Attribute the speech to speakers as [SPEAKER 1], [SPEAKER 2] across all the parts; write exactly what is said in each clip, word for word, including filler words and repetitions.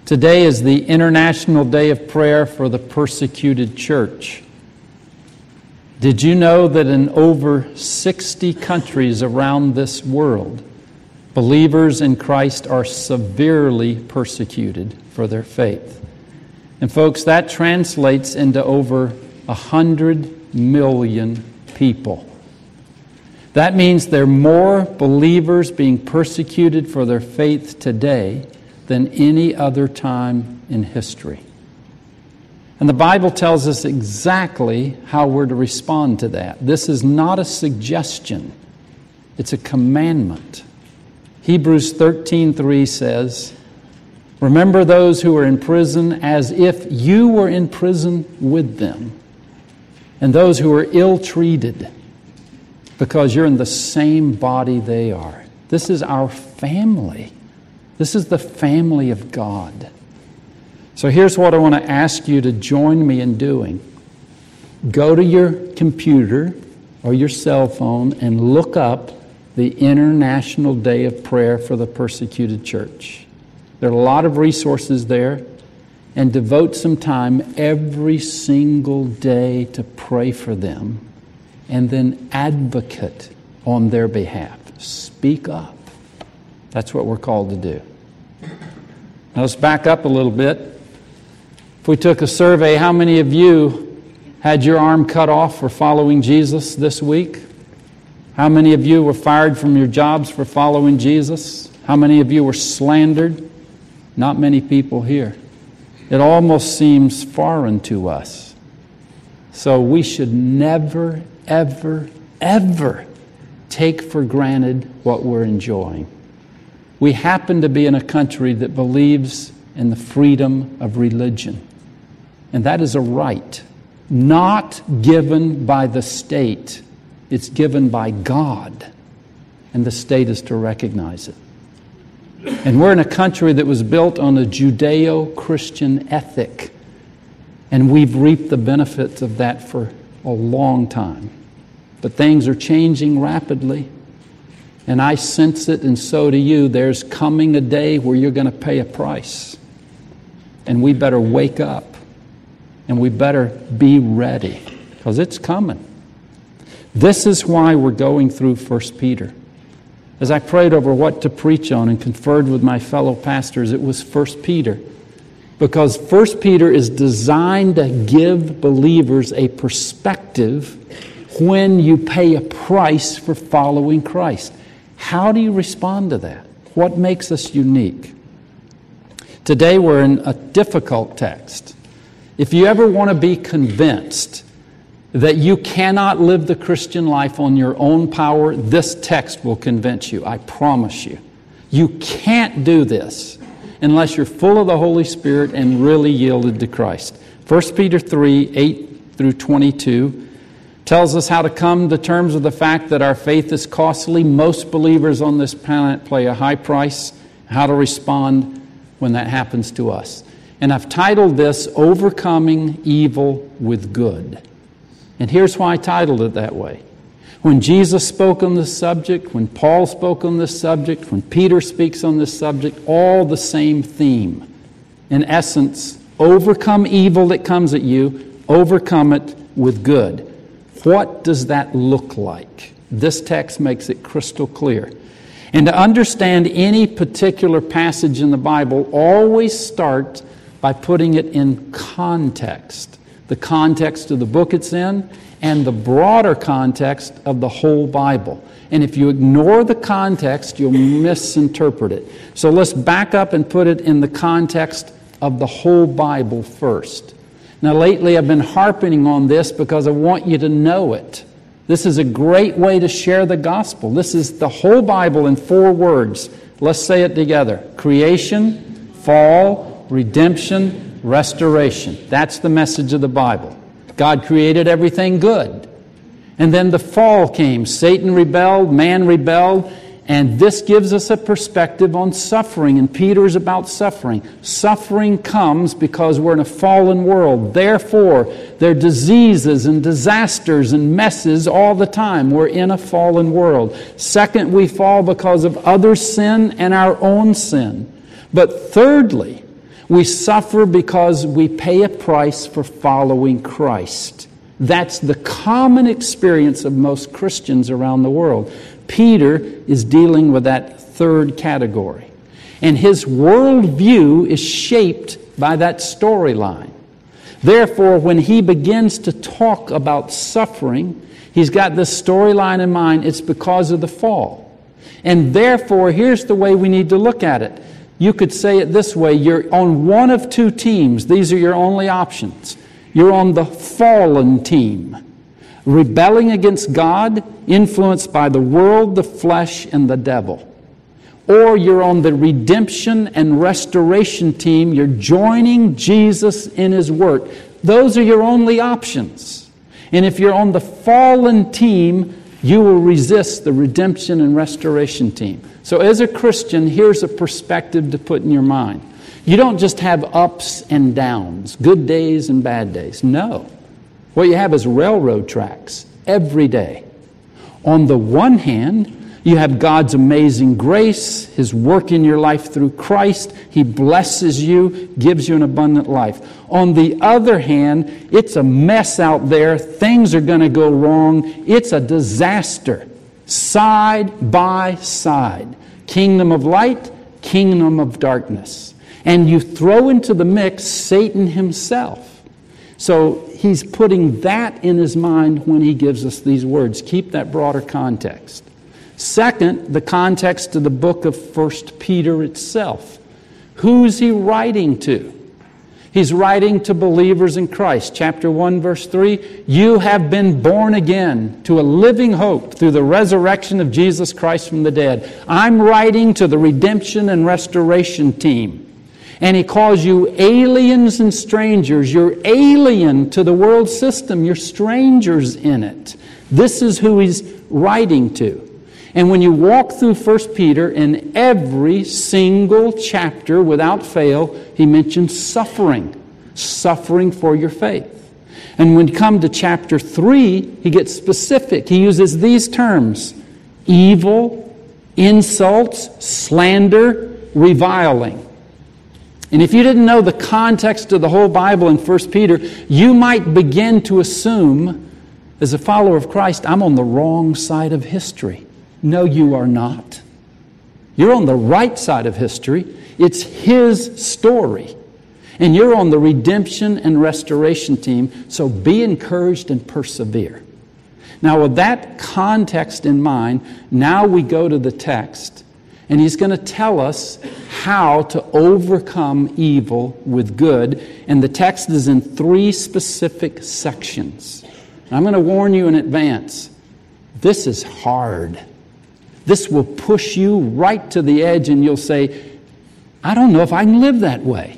[SPEAKER 1] Today is the International Day of Prayer for the Persecuted Church. Did you know that in over sixty countries around this world, believers in Christ are severely persecuted for their faith? And folks, that translates into over a hundred million people. That means there are more believers being persecuted for their faith today than any other time in history. And the Bible tells us exactly how we're to respond to that. This is not a suggestion. It's a commandment. Hebrews thirteen three says, "Remember those who are in prison as if you were in prison with them, and those who are ill-treated, because you're in the same body they are." This is our family. This is the family of God. So here's what I want to ask you to join me in doing. Go to your computer or your cell phone and look up the International Day of Prayer for the Persecuted Church. There are a lot of resources there, and devote some time every single day to pray for them and then advocate on their behalf. Speak up. That's what we're called to do. Now let's back up a little bit. If we took a survey, how many of you had your arm cut off for following Jesus this week? How many of you were fired from your jobs for following Jesus? How many of you were slandered? Not many people here. It almost seems foreign to us. So we should never, ever, ever take for granted what we're enjoying. We happen to be in a country that believes in the freedom of religion. And that is a right, not given by the state. It's given by God. And the state is to recognize it. And we're in a country that was built on a Judeo-Christian ethic. And we've reaped the benefits of that for a long time. But things are changing rapidly. And I sense it, and so do you. There's coming a day where you're going to pay a price. And we better wake up. And we better be ready. Because it's coming. This is why we're going through First Peter. As I prayed over what to preach on and conferred with my fellow pastors, it was First Peter. Because First Peter is designed to give believers a perspective when you pay a price for following Christ. How do you respond to that? What makes us unique? Today we're in a difficult text. If you ever want to be convinced that you cannot live the Christian life on your own power, this text will convince you. I promise you. You can't do this unless you're full of the Holy Spirit and really yielded to Christ. First Peter three, eight through twenty-two tells us how to come to terms with the fact that our faith is costly. Most believers on this planet pay a high price. How to respond when that happens to us. And I've titled this, Overcoming Evil with Good. And here's why I titled it that way. When Jesus spoke on this subject, when Paul spoke on this subject, when Peter speaks on this subject, all the same theme. In essence, overcome evil that comes at you, overcome it with good. What does that look like? This text makes it crystal clear. And to understand any particular passage in the Bible, always start by putting it in context. The context of the book it's in and the broader context of the whole Bible. And if you ignore the context, you'll misinterpret it. So let's back up and put it in the context of the whole Bible first. Now, lately I've been harping on this because I want you to know it. This is a great way to share the gospel. This is the whole Bible in four words. Let's say it together. Creation, fall, redemption, restoration. That's the message of the Bible. God created everything good. And then the fall came. Satan rebelled, man rebelled, and this gives us a perspective on suffering. And Peter's about suffering. Suffering comes because we're in a fallen world. Therefore, there are diseases and disasters and messes all the time. We're in a fallen world. Second, we fall because of other sin and our own sin. But thirdly, We suffer because we pay a price for following Christ. That's the common experience of most Christians around the world. Peter is dealing with that third category. And his worldview is shaped by that storyline. Therefore, when he begins to talk about suffering, he's got this storyline in mind. It's because of the fall. And therefore, here's the way we need to look at it. You could say it this way. You're on one of two teams. These are your only options. You're on the fallen team, rebelling against God, influenced by the world, the flesh, and the devil. Or you're on the redemption and restoration team. You're joining Jesus in His work. Those are your only options. And if you're on the fallen team, you will resist the redemption and restoration team. So as a Christian, here's a perspective to put in your mind. You don't just have ups and downs, good days and bad days. No. What you have is railroad tracks every day. On the one hand, you have God's amazing grace, His work in your life through Christ. He blesses you, gives you an abundant life. On the other hand, it's a mess out there. Things are going to go wrong. It's a disaster. Side by side. Kingdom of light, kingdom of darkness. And you throw into the mix Satan himself. So he's putting that in his mind when he gives us these words. Keep that broader context. Second, the context of the book of First Peter itself. Who's he writing to? He's writing to believers in Christ. Chapter one, verse three, you have been born again to a living hope through the resurrection of Jesus Christ from the dead. I'm writing to the redemption and restoration team. And he calls you aliens and strangers. You're alien to the world system. You're strangers in it. This is who he's writing to. And when you walk through First Peter, in every single chapter, without fail, he mentions suffering. Suffering for your faith. And when you come to chapter three, he gets specific. He uses these terms: evil, insults, slander, reviling. And if you didn't know the context of the whole Bible in First Peter, you might begin to assume, as a follower of Christ, I'm on the wrong side of history. No, you are not. You're on the right side of history. It's His story. And you're on the redemption and restoration team, so be encouraged and persevere. Now, with that context in mind, now we go to the text, and he's going to tell us how to overcome evil with good. And the text is in three specific sections. I'm going to warn you in advance, this is hard. This will push you right to the edge, and you'll say, I don't know if I can live that way.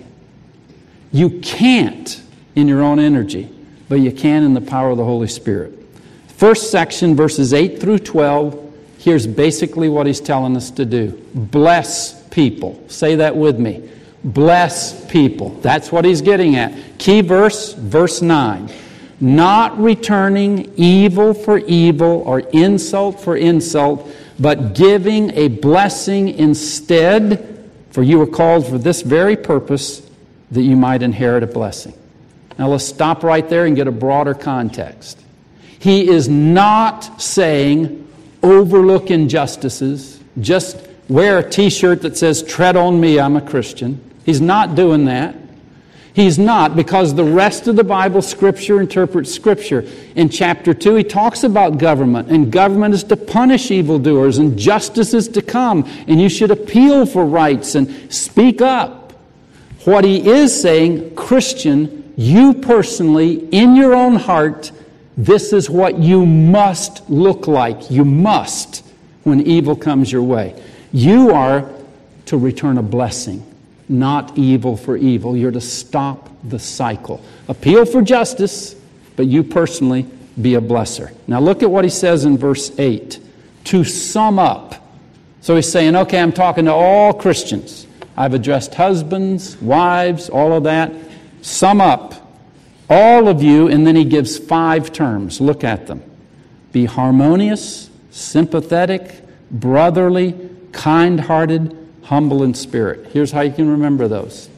[SPEAKER 1] You can't in your own energy, but you can in the power of the Holy Spirit. First section, verses eight through twelve, here's basically what he's telling us to do. Bless people. Say that with me. Bless people. That's what he's getting at. Key verse, verse nine. Not returning evil for evil or insult for insult, but giving a blessing instead, for you were called for this very purpose, that you might inherit a blessing. Now let's stop right there and get a broader context. He is not saying overlook injustices, just wear a t-shirt that says, tread on me, I'm a Christian. He's not doing that. He's not, because the rest of the Bible, Scripture interprets Scripture. In chapter two, he talks about government, and government is to punish evildoers, and justice is to come, and you should appeal for rights and speak up. What he is saying, Christian, you personally, in your own heart, this is what you must look like. You must when evil comes your way. You are to return a blessing. Not evil for evil. You're to stop the cycle. Appeal for justice, but you personally be a blesser. Now look at what he says in verse eight. To sum up. So he's saying, okay, I'm talking to all Christians. I've addressed husbands, wives, all of that. Sum up. All of you, and then he gives five terms. Look at them. Be harmonious, sympathetic, brotherly, kind-hearted, humble in spirit. Here's how you can remember those.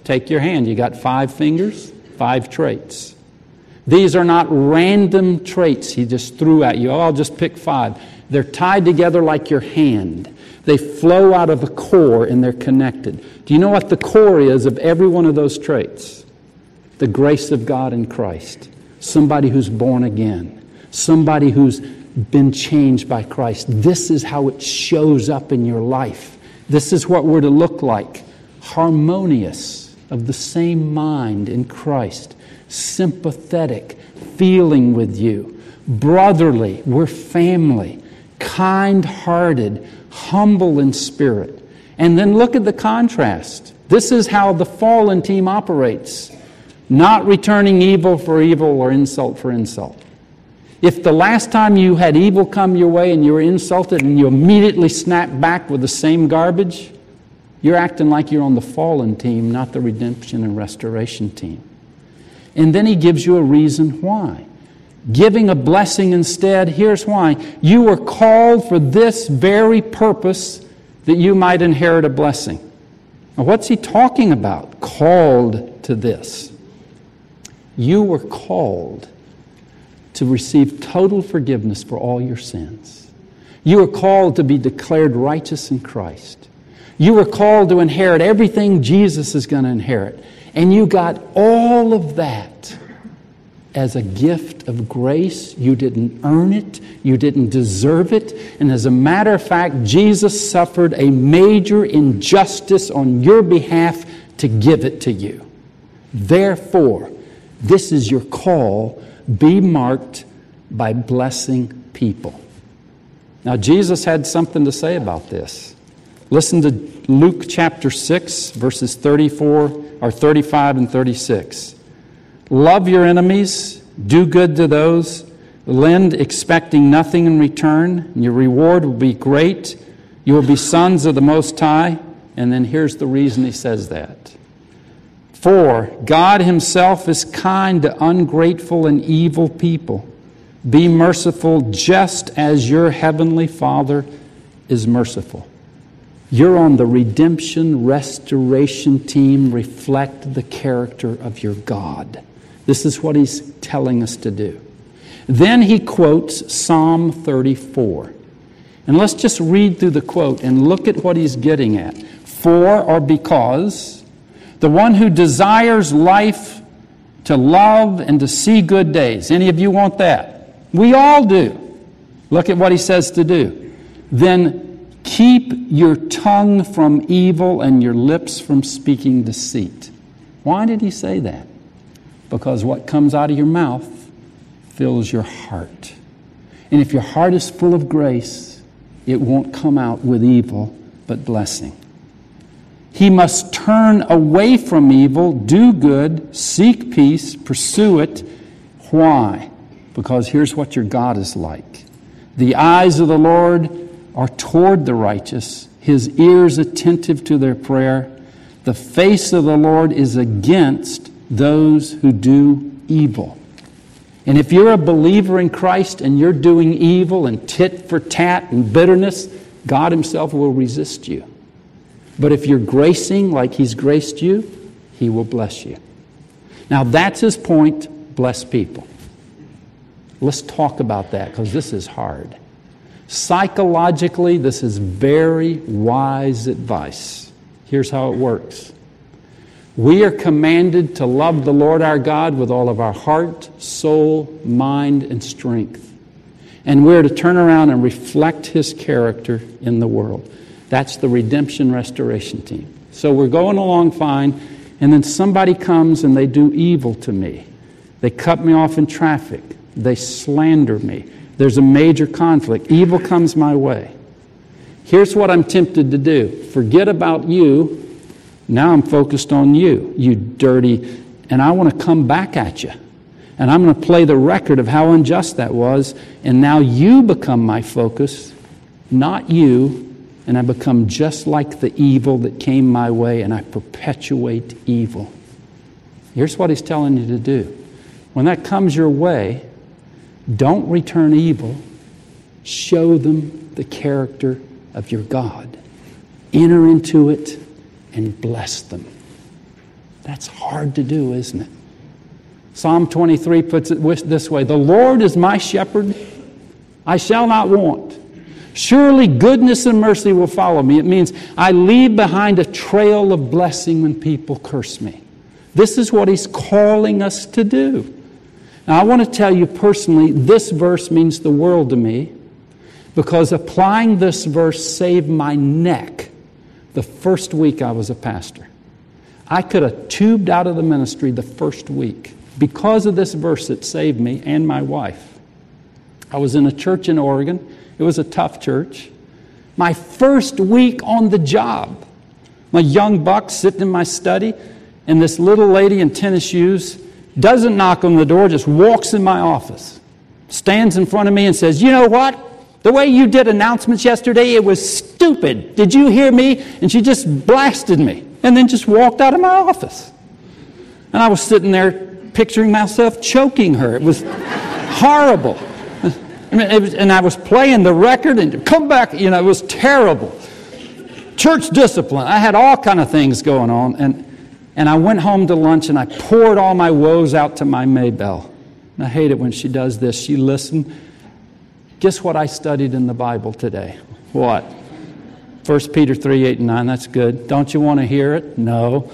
[SPEAKER 1] Take your hand. You got five fingers, five traits. These are not random traits he just threw at you. Oh, I'll just pick five. They're tied together like your hand. They flow out of a core and they're connected. Do you know what the core is of every one of those traits? The grace of God in Christ. Somebody who's born again. Somebody who's been changed by Christ. This is how it shows up in your life. This is what we're to look like. Harmonious, of the same mind in Christ. Sympathetic, feeling with you. Brotherly, we're family. Kind-hearted, humble in spirit. And then look at the contrast. This is how the fallen team operates. Not returning evil for evil or insult for insult. If the last time you had evil come your way and you were insulted and you immediately snap back with the same garbage, you're acting like you're on the fallen team, not the redemption and restoration team. And then he gives you a reason why. Giving a blessing instead, here's why. You were called for this very purpose, that you might inherit a blessing. Now, what's he talking about? Called to this. You were called to receive total forgiveness for all your sins. You were called to be declared righteous in Christ. You were called to inherit everything Jesus is going to inherit. And you got all of that as a gift of grace. You didn't earn it. You didn't deserve it. And as a matter of fact, Jesus suffered a major injustice on your behalf to give it to you. Therefore, this is your call. Be marked by blessing people. Now, Jesus had something to say about this. Listen to Luke chapter six, verses thirty-four or thirty-five and thirty-six. Love your enemies, do good to those, lend expecting nothing in return, and your reward will be great. You will be sons of the Most High. And then here's the reason he says that. For God himself is kind to ungrateful and evil people. Be merciful just as your heavenly Father is merciful. You're on the redemption, restoration team. Reflect the character of your God. This is what he's telling us to do. Then he quotes Psalm thirty-four. And let's just read through the quote and look at what he's getting at. For or because the one who desires life to love and to see good days. Any of you want that? We all do. Look at what he says to do. Then keep your tongue from evil and your lips from speaking deceit. Why did he say that? Because what comes out of your mouth fills your heart. And if your heart is full of grace, it won't come out with evil, but blessing. He must turn away from evil, do good, seek peace, pursue it. Why? Because here's what your God is like. The eyes of the Lord are toward the righteous, his ears attentive to their prayer. The face of the Lord is against those who do evil. And if you're a believer in Christ and you're doing evil and tit for tat and bitterness, God himself will resist you. But if you're gracing like he's graced you, he will bless you. Now that's his point, bless people. Let's talk about that because this is hard. Psychologically, this is very wise advice. Here's how it works. We are commanded to love the Lord our God with all of our heart, soul, mind, and strength. And we're to turn around and reflect his character in the world. That's the redemption restoration team. So we're going along fine, and then somebody comes and they do evil to me. They cut me off in traffic. They slander me. There's a major conflict. Evil comes my way. Here's what I'm tempted to do. Forget about you. Now I'm focused on you, you dirty, and I want to come back at you. And I'm going to play the record of how unjust that was, and now you become my focus, not you. And I become just like the evil that came my way, and I perpetuate evil. Here's what he's telling you to do. When that comes your way, don't return evil. Show them the character of your God. Enter into it and bless them. That's hard to do, isn't it? Psalm twenty-three puts it this way, the Lord is my shepherd, I shall not want. Surely goodness and mercy will follow me. It means I leave behind a trail of blessing when people curse me. This is what he's calling us to do. Now, I want to tell you personally, this verse means the world to me because applying this verse saved my neck the first week I was a pastor. I could have tubed out of the ministry the first week. Because of this verse, it saved me and my wife. I was in a church in Oregon. It was a tough church. My first week on the job, my young buck sitting in my study, and this little lady in tennis shoes doesn't knock on the door, just walks in my office, stands in front of me and says, you know what? The way you did announcements yesterday, it was stupid. Did you hear me? And she just blasted me and then just walked out of my office. And I was sitting there picturing myself choking her. It was horrible. I mean, it was, and I was playing the record and come back, you know, it was terrible. Church discipline. I had all kind of things going on. And, and I went home to lunch and I poured all my woes out to my Maybelle. And I hate it when she does this. She listened. Guess what I studied in the Bible today? What? First Peter three, eight, and nine. That's good. Don't you want to hear it? No.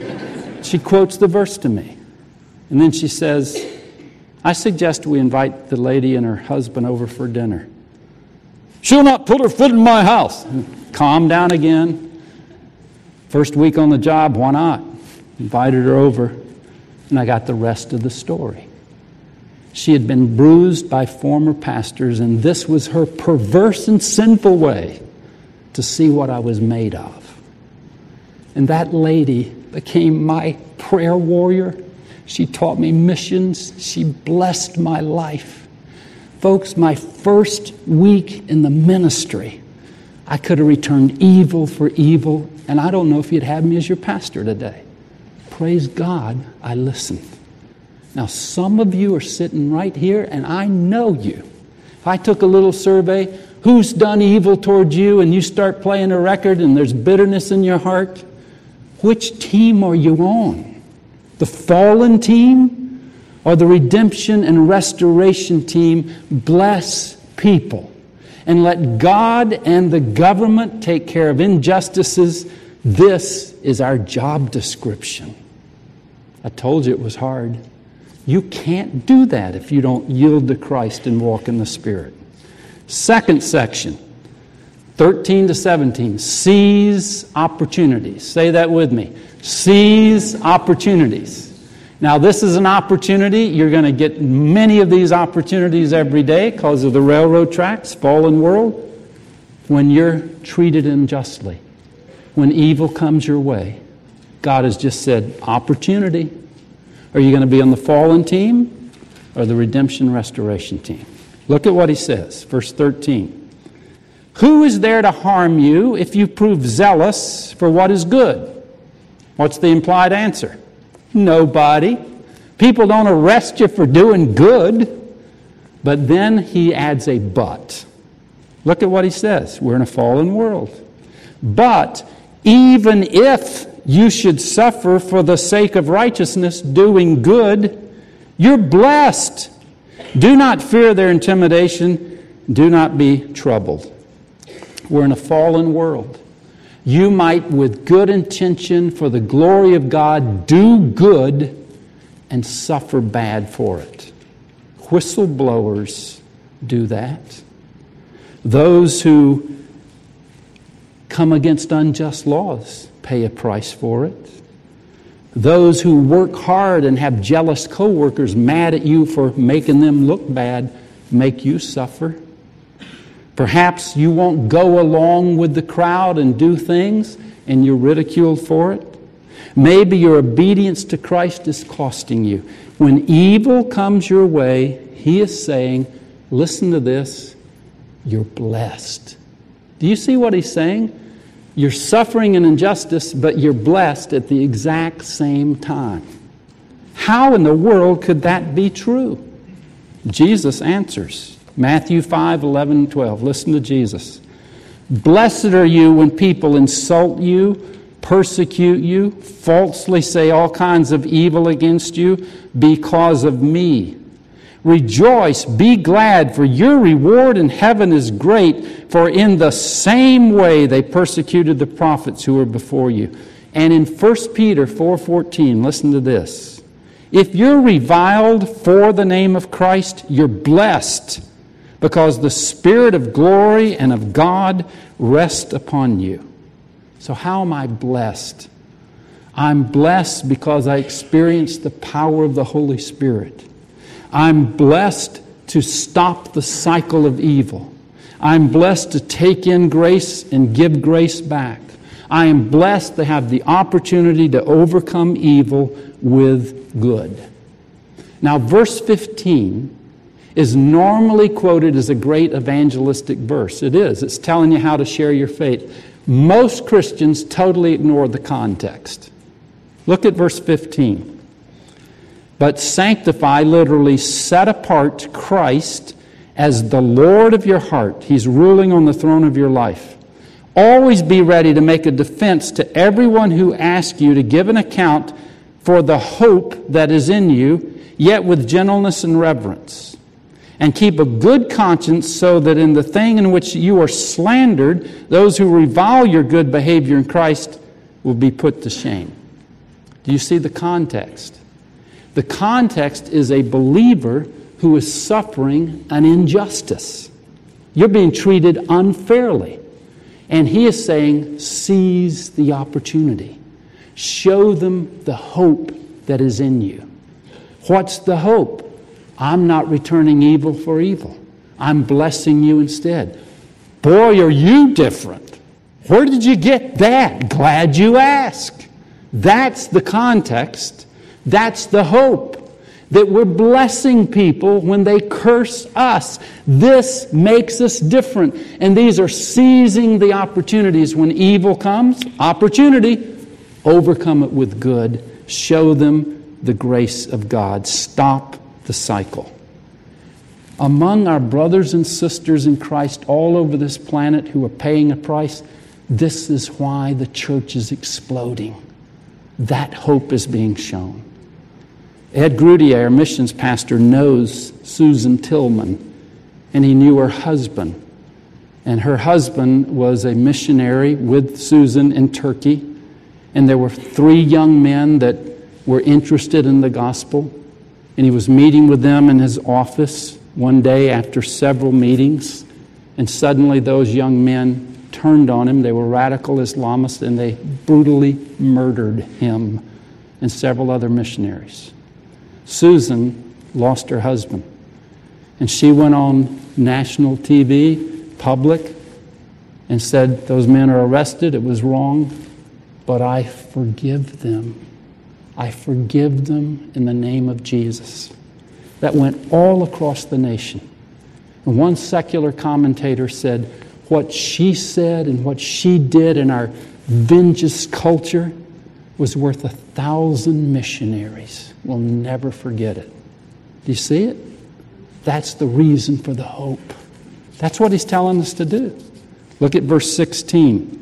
[SPEAKER 1] She quotes the verse to me. And then she says, I suggest we invite the lady and her husband over for dinner. She'll not put her foot in my house. Calm down again. First week on the job, why not? Invited her over, and I got the rest of the story. She had been bruised by former pastors, and this was her perverse and sinful way to see what I was made of. And that lady became my prayer warrior. She taught me missions. She blessed my life. Folks, my first week in the ministry, I could have returned evil for evil, and I don't know if you'd have me as your pastor today. Praise God, I listened. Now, some of you are sitting right here, and I know you. If I took a little survey, who's done evil toward you, and you start playing a record and there's bitterness in your heart, which team are you on? The fallen team or the redemption and restoration team? Bless people and let God and the government take care of injustices. This is our job description. I told you it was hard. You can't do that if you don't yield to Christ and walk in the Spirit. Second section, thirteen to seventeen, seize opportunities. Say that with me. Seize opportunities. Now, this is an opportunity. You're going to get many of these opportunities every day because of the railroad tracks, fallen world. When you're treated unjustly, when evil comes your way, God has just said, opportunity. Are you going to be on the fallen team or the redemption restoration team? Look at what he says, verse thirteen. Who is there to harm you if you prove zealous for what is good? What's the implied answer? Nobody. People don't arrest you for doing good. But then he adds a but. Look at what he says. We're in a fallen world. But even if you should suffer for the sake of righteousness, doing good, you're blessed. Do not fear their intimidation. Do not be troubled. We're in a fallen world. You might, with good intention for the glory of God, do good and suffer bad for it. Whistleblowers do that. Those who come against unjust laws pay a price for it. Those who work hard and have jealous coworkers mad at you for making them look bad make you suffer. Perhaps you won't go along with the crowd and do things and you're ridiculed for it. Maybe your obedience to Christ is costing you. When evil comes your way, he is saying, listen to this, you're blessed. Do you see what he's saying? You're suffering an injustice, but you're blessed at the exact same time. How in the world could that be true? Jesus answers. Matthew five, eleven, twelve. Listen to Jesus. Blessed are you when people insult you, persecute you, falsely say all kinds of evil against you because of me. Rejoice, be glad, for your reward in heaven is great, for in the same way they persecuted the prophets who were before you. And in First Peter four fourteen, listen to this. If you're reviled for the name of Christ, you're blessed, because the Spirit of glory and of God rests upon you. So how am I blessed? I'm blessed because I experienced the power of the Holy Spirit. I'm blessed to stop the cycle of evil. I'm blessed to take in grace and give grace back. I am blessed to have the opportunity to overcome evil with good. Now, verse fifteen is normally quoted as a great evangelistic verse. It is. It's telling you how to share your faith. Most Christians totally ignore the context. Look at verse fifteen. But sanctify, literally set apart Christ as the Lord of your heart. He's ruling on the throne of your life. Always be ready to make a defense to everyone who asks you to give an account for the hope that is in you, yet with gentleness and reverence. And keep a good conscience, so that in the thing in which you are slandered, those who revile your good behavior in Christ will be put to shame. Do you see the context? The context is a believer who is suffering an injustice. You're being treated unfairly. And he is saying, seize the opportunity. Show them the hope that is in you. What's the hope? I'm not returning evil for evil. I'm blessing you instead. Boy, are you different. Where did you get that? Glad you asked. That's the context. That's the hope. That we're blessing people when they curse us. This makes us different. And these are seizing the opportunities. When evil comes, opportunity, overcome it with good. Show them the grace of God. Stop the cycle. Among our brothers and sisters in Christ all over this planet who are paying a price, this is why the church is exploding. That hope is being shown. Ed Grudier, our missions pastor, knows Susan Tillman, and he knew her husband. And her husband was a missionary with Susan in Turkey, and there were three young men that were interested in the gospel, and he was meeting with them in his office one day after several meetings, and suddenly those young men turned on him. They were radical Islamists, and they brutally murdered him and several other missionaries. Susan lost her husband, and she went on national T V, public, and said, those men are arrested, it was wrong, but I forgive them. I forgive them in the name of Jesus. That went all across the nation. And one secular commentator said, what she said and what she did in our vengeance culture was worth a thousand missionaries. We'll never forget it. Do you see it? That's the reason for the hope. That's what he's telling us to do. Look at verse sixteen.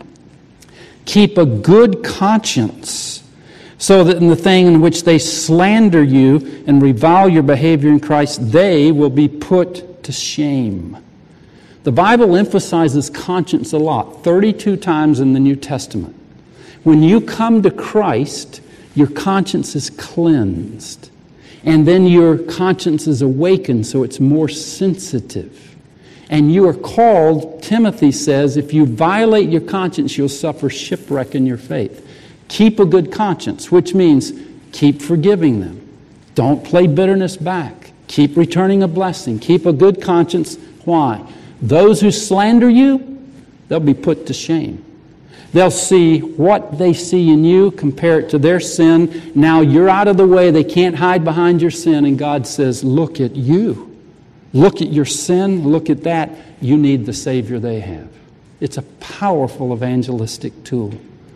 [SPEAKER 1] Keep a good conscience, so that in the thing in which they slander you and revile your behavior in Christ, they will be put to shame. The Bible emphasizes conscience a lot, thirty-two times in the New Testament. When you come to Christ, your conscience is cleansed. And then your conscience is awakened, so it's more sensitive. And you are called, Timothy says, if you violate your conscience, you'll suffer shipwreck in your faith. Keep a good conscience, which means keep forgiving them. Don't play bitterness back. Keep returning a blessing. Keep a good conscience. Why? Those who slander you, they'll be put to shame. They'll see what they see in you, compare it to their sin. Now you're out of the way. They can't hide behind your sin. And God says, look at you. Look at your sin. Look at that. You need the Savior they have. It's a powerful evangelistic tool.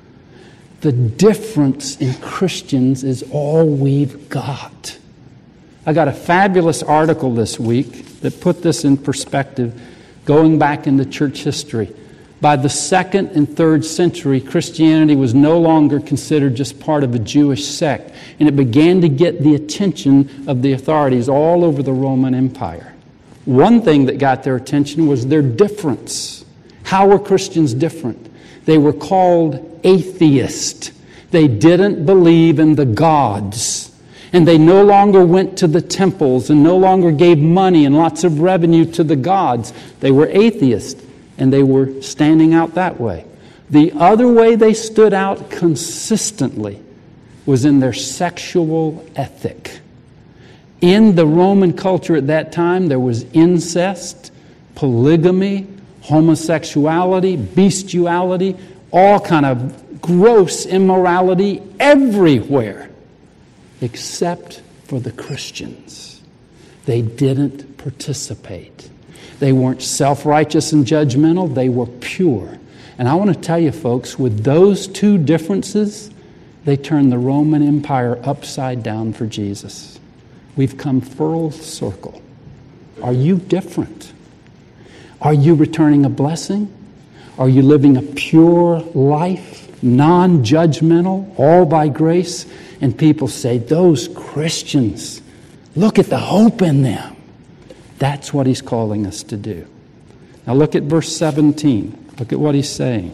[SPEAKER 1] The difference in Christians is all we've got. I got a fabulous article this week that put this in perspective, going back into church history. By the second and third century, Christianity was no longer considered just part of a Jewish sect, and it began to get the attention of the authorities all over the Roman Empire. One thing that got their attention was their difference. How were Christians different? They were called atheists. They didn't believe in the gods. And they no longer went to the temples and no longer gave money and lots of revenue to the gods. They were atheists, and they were standing out that way. The other way they stood out consistently was in their sexual ethic. In the Roman culture at that time, there was incest, polygamy, homosexuality, bestiality, all kind of gross immorality everywhere, except for the Christians. They didn't participate. They weren't self-righteous and judgmental. They were pure. And I want to tell you, folks, with those two differences, they turned the Roman Empire upside down for Jesus. We've come full circle. Are you different? Are you returning a blessing? Are you living a pure life, non-judgmental, all by grace? And people say, those Christians, look at the hope in them. That's what he's calling us to do. Now look at verse seventeen. Look at what he's saying.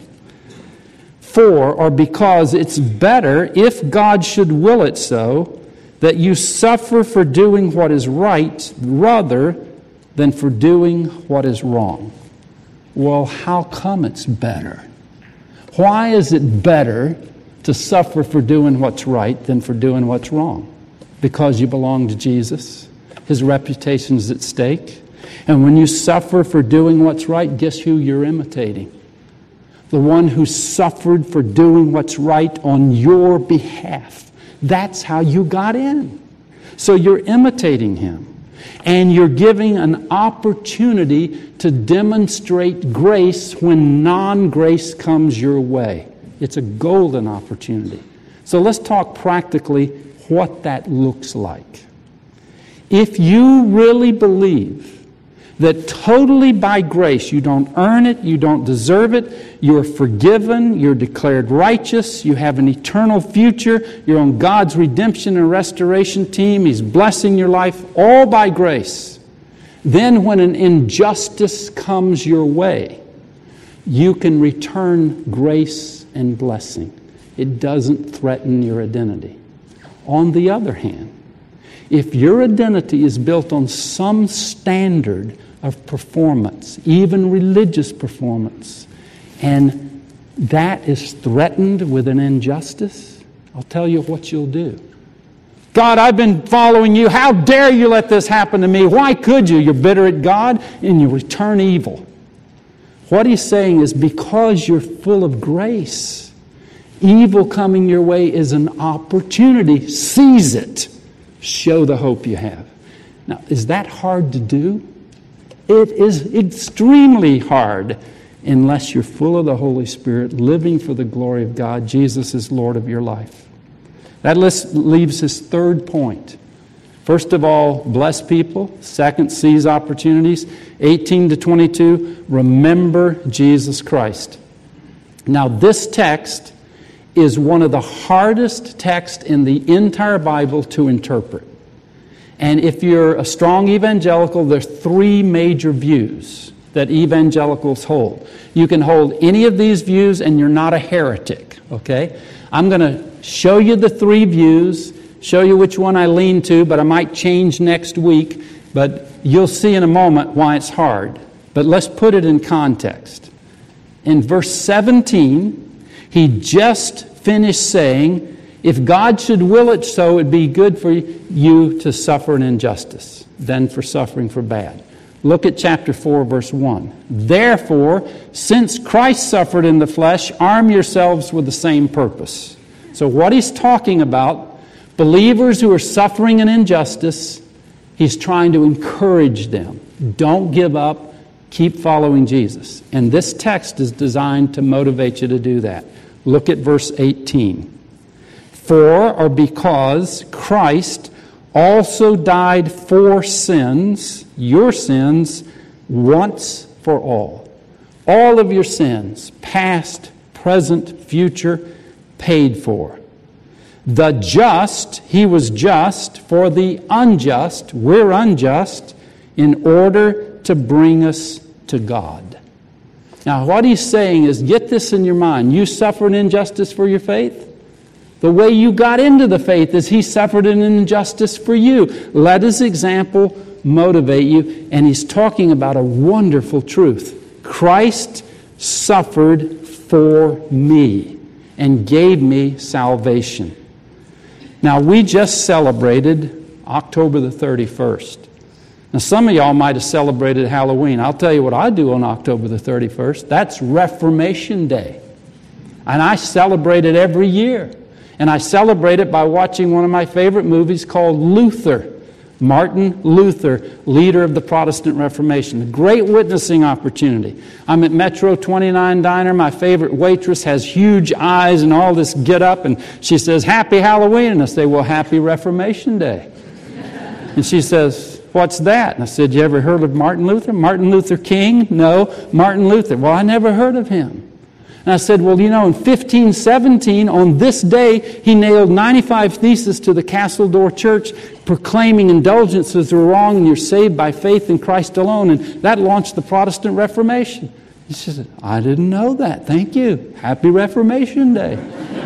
[SPEAKER 1] For, or because it's better, if God should will it so, that you suffer for doing what is right rather than for doing what is wrong. Well, how come it's better? Why is it better to suffer for doing what's right than for doing what's wrong? Because you belong to Jesus. His reputation is at stake. And when you suffer for doing what's right, guess who you're imitating? The one who suffered for doing what's right on your behalf. That's how you got in. So you're imitating him. And you're giving an opportunity to demonstrate grace when non-grace comes your way. It's a golden opportunity. So let's talk practically what that looks like. If you really believe that totally by grace, you don't earn it, you don't deserve it, you're forgiven, you're declared righteous, you have an eternal future, you're on God's redemption and restoration team, He's blessing your life all by grace, then when an injustice comes your way, you can return grace and blessing. It doesn't threaten your identity. On the other hand, if your identity is built on some standard of performance, even religious performance, and that is threatened with an injustice, I'll tell you what you'll do. God, I've been following you. How dare you let this happen to me? Why could you? You're bitter at God and you return evil. What he's saying is because you're full of grace, evil coming your way is an opportunity. Seize it. Show the hope you have. Now, is that hard to do? It is extremely hard unless you're full of the Holy Spirit, living for the glory of God. Jesus is Lord of your life. That list leaves his third point. First of all, bless people. Second, seize opportunities. eighteen to twenty-two, remember Jesus Christ. Now, this text is one of the hardest texts in the entire Bible to interpret. And if you're a strong evangelical, there's three major views that evangelicals hold. You can hold any of these views and you're not a heretic, okay? I'm going to show you the three views, show you which one I lean to, but I might change next week. But you'll see in a moment why it's hard. But let's put it in context. In verse seventeen, he just finished saying, if God should will it so, it'd be good for you to suffer an injustice than for suffering for bad. Look at chapter four, verse one. Therefore, since Christ suffered in the flesh, arm yourselves with the same purpose. So what he's talking about, believers who are suffering an injustice, he's trying to encourage them. Don't give up. Keep following Jesus. And this text is designed to motivate you to do that. Look at verse eighteen. For, or because, Christ also died for sins, your sins, once for all. All of your sins, past, present, future, paid for. The just, he was just for the unjust, we're unjust, in order to bring us to God. Now, what he's saying is, get this in your mind. You suffer an injustice for your faith. The way you got into the faith is he suffered an injustice for you. Let his example motivate you. And he's talking about a wonderful truth. Christ suffered for me and gave me salvation. Now, we just celebrated October the thirty-first. Now, some of y'all might have celebrated Halloween. I'll tell you what I do on October the thirty-first. That's Reformation Day. And I celebrate it every year. And I celebrate it by watching one of my favorite movies called Luther. Martin Luther, leader of the Protestant Reformation. A great witnessing opportunity. I'm at Metro twenty-nine Diner. My favorite waitress has huge eyes and all this get up. And she says, "Happy Halloween." And I say, "Well, happy Reformation Day." And she says, "What's that?" And I said, "You ever heard of Martin Luther?" "Martin Luther King?" "No, Martin Luther." "Well, I never heard of him." And I said, "Well, you know, in fifteen seventeen, on this day, he nailed ninety-five theses to the Castle Door Church, proclaiming indulgences were wrong and you're saved by faith in Christ alone. And that launched the Protestant Reformation." She said, "I didn't know that. Thank you. Happy Reformation Day."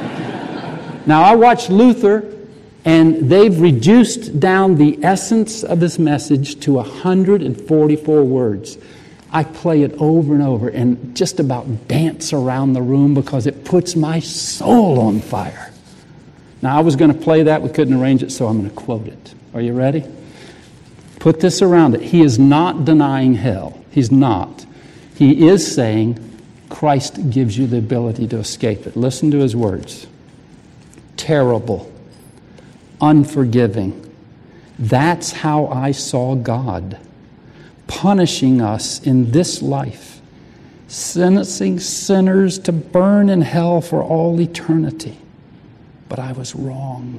[SPEAKER 1] Now, I watched Luther, and they've reduced down the essence of his message to one hundred forty-four words. I play it over and over and just about dance around the room because it puts my soul on fire. Now, I was going to play that. We couldn't arrange it, so I'm going to quote it. Are you ready? Put this around it. He is not denying hell. He's not. He is saying Christ gives you the ability to escape it. Listen to his words. Terrible, unforgiving. That's how I saw God. Punishing us in this life, sentencing sinners to burn in hell for all eternity. But I was wrong.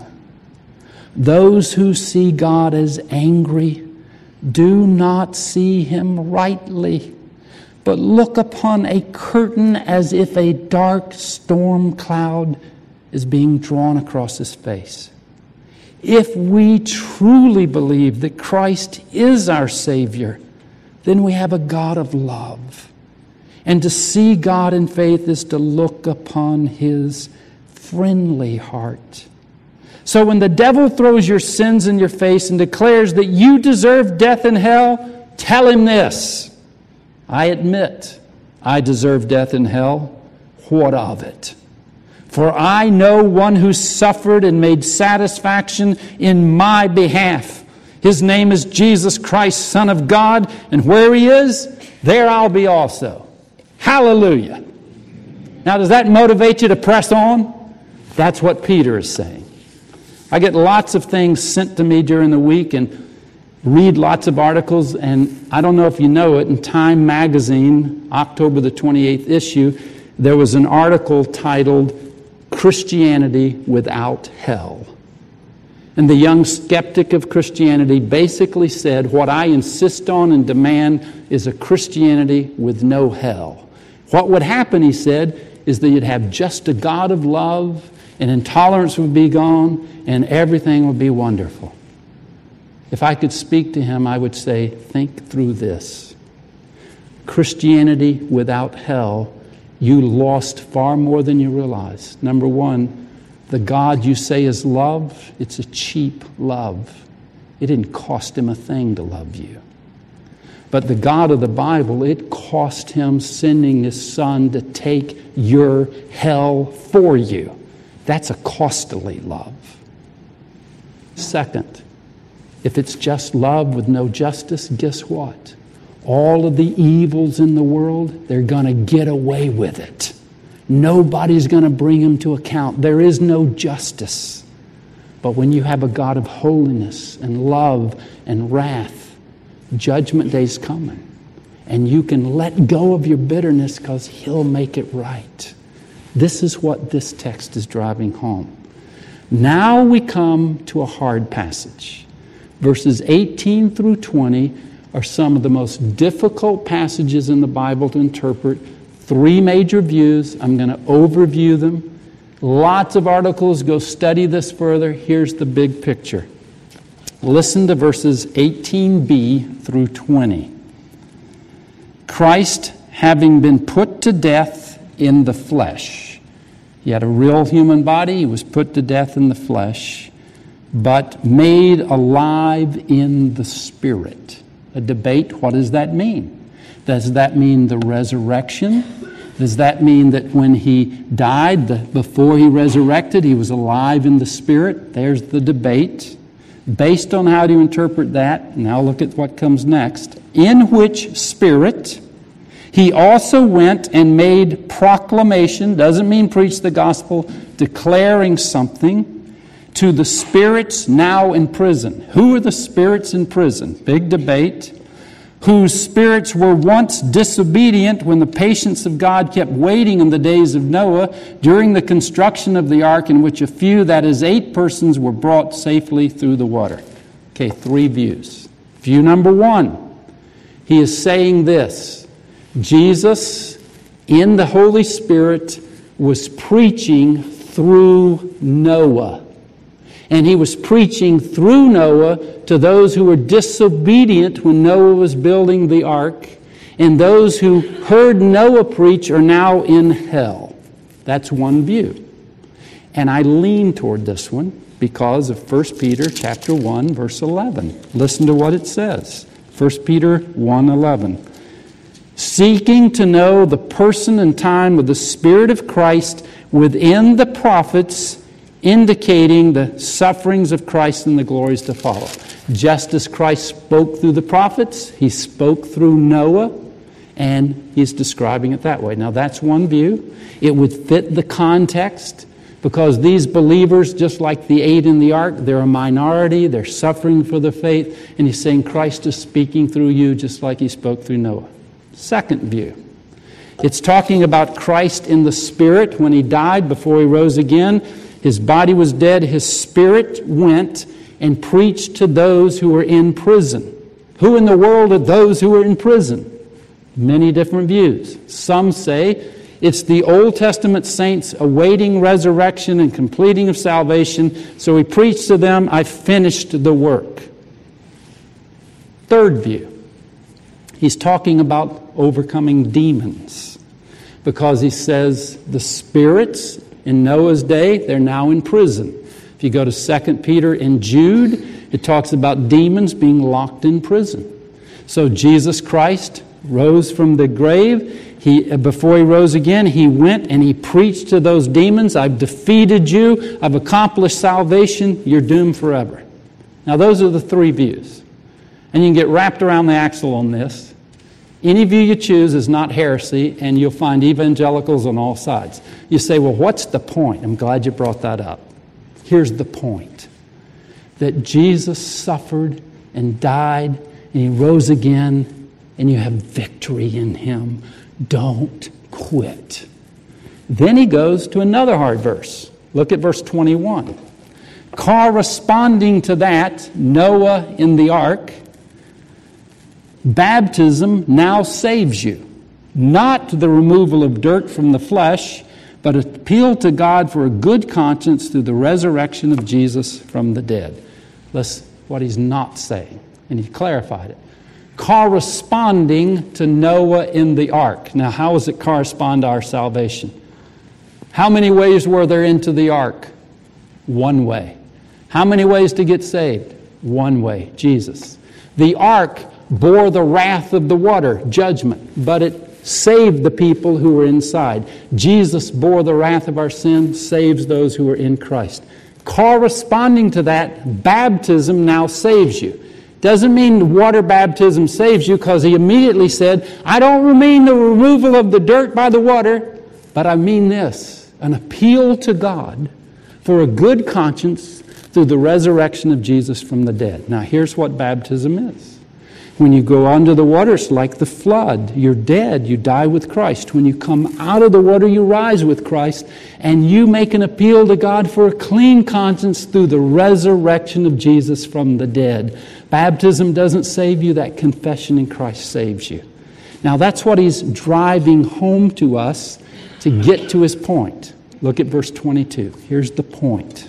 [SPEAKER 1] Those who see God as angry do not see him rightly, but look upon a curtain as if a dark storm cloud is being drawn across his face. If we truly believe that Christ is our Savior, then we have a God of love. And to see God in faith is to look upon his friendly heart. So when the devil throws your sins in your face and declares that you deserve death and hell, tell him this: I admit I deserve death and hell. What of it? For I know one who suffered and made satisfaction in my behalf. His name is Jesus Christ, Son of God, and where he is, there I'll be also. Hallelujah. Now, does that motivate you to press on? That's what Peter is saying. I get lots of things sent to me during the week and read lots of articles, and I don't know if you know it, in Time magazine, October the twenty-eighth issue, there was an article titled Christianity Without Hell. And the young skeptic of Christianity basically said, what I insist on and demand is a Christianity with no hell. What would happen, he said, is that you'd have just a God of love, and intolerance would be gone, and everything would be wonderful. If I could speak to him, I would say, think through this. Christianity without hell, you lost far more than you realize. Number one, the God you say is love, it's a cheap love. It didn't cost him a thing to love you. But the God of the Bible, it cost him sending his Son to take your hell for you. That's a costly love. Second, if it's just love with no justice, guess what? All of the evils in the world, they're going to get away with it. Nobody's going to bring him to account. There is no justice. But when you have a God of holiness and love and wrath, judgment day's coming. And you can let go of your bitterness because he'll make it right. This is what this text is driving home. Now we come to a hard passage. Verses eighteen through twenty are some of the most difficult passages in the Bible to interpret. Three major views. I'm going to overview them. Lots of articles. Go study this further. Here's the big picture. Listen to verses eighteen b through twenty. Christ, having been put to death in the flesh. He had a real human body. He was put to death in the flesh, but made alive in the Spirit. A debate, what does that mean? Does that mean the resurrection? Does that mean that when he died, the, before he resurrected, he was alive in the Spirit? There's the debate. Based on how to interpret that, now look at what comes next. In which Spirit he also went and made proclamation, doesn't mean preach the gospel, declaring something to the spirits now in prison. Who are the spirits in prison? Big debate. Whose spirits were once disobedient when the patience of God kept waiting in the days of Noah during the construction of the ark, in which a few, that is eight persons, were brought safely through the water. Okay, three views. View number one, he is saying this. Jesus, in the Holy Spirit, was preaching through Noah. And he was preaching through Noah to those who were disobedient when Noah was building the ark. And those who heard Noah preach are now in hell. That's one view. And I lean toward this one because of First Peter chapter one, verse eleven. Listen to what it says. First Peter one eleven. Seeking to know the person and time of the Spirit of Christ within the prophets, indicating the sufferings of Christ and the glories to follow. Just as Christ spoke through the prophets, he spoke through Noah, and he's describing it that way. Now that's one view. It would fit the context, because these believers, just like the eight in the ark, they're a minority, they're suffering for the faith, and he's saying Christ is speaking through you just like he spoke through Noah. Second view. It's talking about Christ in the Spirit when he died before he rose again. His body was dead. His Spirit went and preached to those who were in prison. Who in the world are those who are in prison? Many different views. Some say it's the Old Testament saints awaiting resurrection and completing of salvation. So he preached to them, I finished the work. Third view. He's talking about overcoming demons, because he says the spirits in Noah's day, they're now in prison. If you go to Second Peter and Jude, it talks about demons being locked in prison. So Jesus Christ rose from the grave. He, before he rose again, he went and he preached to those demons, I've defeated you, I've accomplished salvation, you're doomed forever. Now those are the three views. And you can get wrapped around the axle on this. Any view you choose is not heresy, and you'll find evangelicals on all sides. You say, well, what's the point? I'm glad you brought that up. Here's the point. That Jesus suffered and died, and he rose again, and you have victory in him. Don't quit. Then he goes to another hard verse. Look at verse twenty-one. Corresponding to that, Noah in the ark, baptism now saves you, not the removal of dirt from the flesh, but appeal to God for a good conscience through the resurrection of Jesus from the dead. That's what he's not saying, and he clarified it. Corresponding to Noah in the ark. Now, how does it correspond to our salvation? How many ways were there into the ark? One way. How many ways to get saved? One way, Jesus. The ark bore the wrath of the water, judgment, but it saved the people who were inside. Jesus bore the wrath of our sin, saves those who are in Christ. Corresponding to that, baptism now saves you. Doesn't mean water baptism saves you, because he immediately said, I don't mean the removal of the dirt by the water, but I mean this, an appeal to God for a good conscience through the resurrection of Jesus from the dead. Now here's what baptism is. When you go under the water, it's like the flood. You're dead. You die with Christ. When you come out of the water, you rise with Christ. And you make an appeal to God for a clean conscience through the resurrection of Jesus from the dead. Baptism doesn't save you. That confession in Christ saves you. Now that's what he's driving home to us to get to his point. Look at verse twenty-two. Here's the point.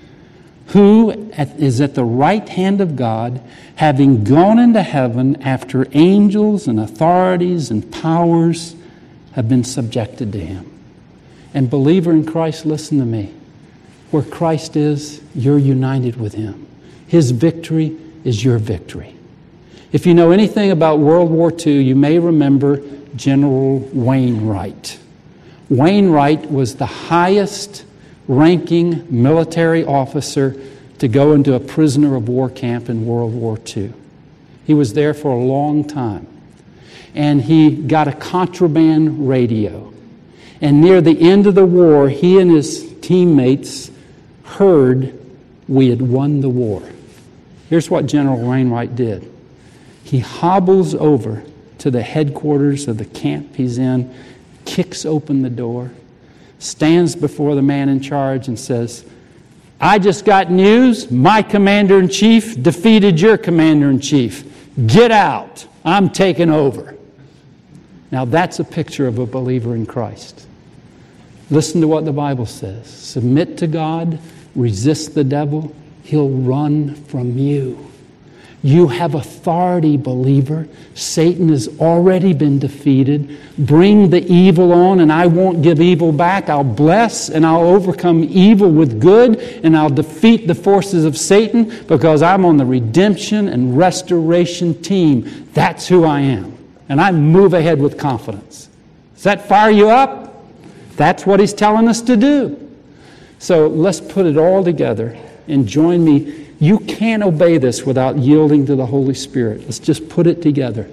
[SPEAKER 1] Who is at the right hand of God, having gone into heaven after angels and authorities and powers have been subjected to him. And believer in Christ, listen to me. Where Christ is, you're united with him. His victory is your victory. If you know anything about World War Two, you may remember General Wainwright. Wainwright was the highest ranking military officer to go into a prisoner of war camp in World War Two. He was there for a long time. And he got a contraband radio. And near the end of the war, he and his teammates heard we had won the war. Here's what General Wainwright did. He hobbles over to the headquarters of the camp he's in, kicks open the door, stands before the man in charge and says, I just got news. My commander-in-chief defeated your commander-in-chief. Get out. I'm taking over. Now that's a picture of a believer in Christ. Listen to what the Bible says. Submit to God, resist the devil, he'll run from you. You have authority, believer. Satan has already been defeated. Bring the evil on, and I won't give evil back. I'll bless, and I'll overcome evil with good, and I'll defeat the forces of Satan because I'm on the redemption and restoration team. That's who I am. And I move ahead with confidence. Does that fire you up? That's what he's telling us to do. So let's put it all together and join me. You can't obey this without yielding to the Holy Spirit. Let's just put it together.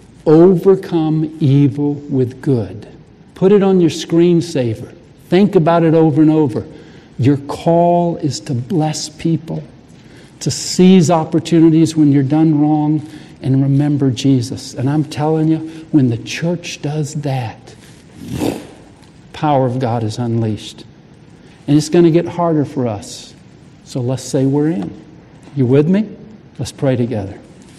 [SPEAKER 1] Overcome evil with good. Put it on your screensaver. Think about it over and over. Your call is to bless people, to seize opportunities when you're done wrong, and remember Jesus. And I'm telling you, when the church does that, power of God is unleashed. And it's going to get harder for us. So let's say we're in. You with me? Let's pray together.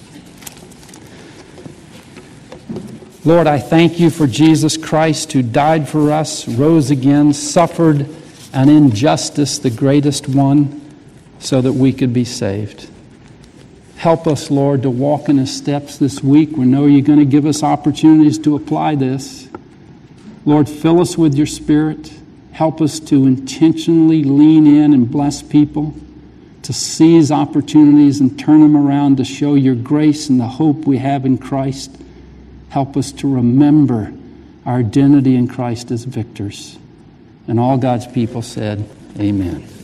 [SPEAKER 1] Lord, I thank you for Jesus Christ who died for us, rose again, suffered an injustice, the greatest one, so that we could be saved. Help us, Lord, to walk in his steps this week. We know you're going to give us opportunities to apply this. Lord, fill us with your Spirit. Help us to intentionally lean in and bless people, to seize opportunities and turn them around to show your grace and the hope we have in Christ. Help us to remember our identity in Christ as victors. And all God's people said, amen.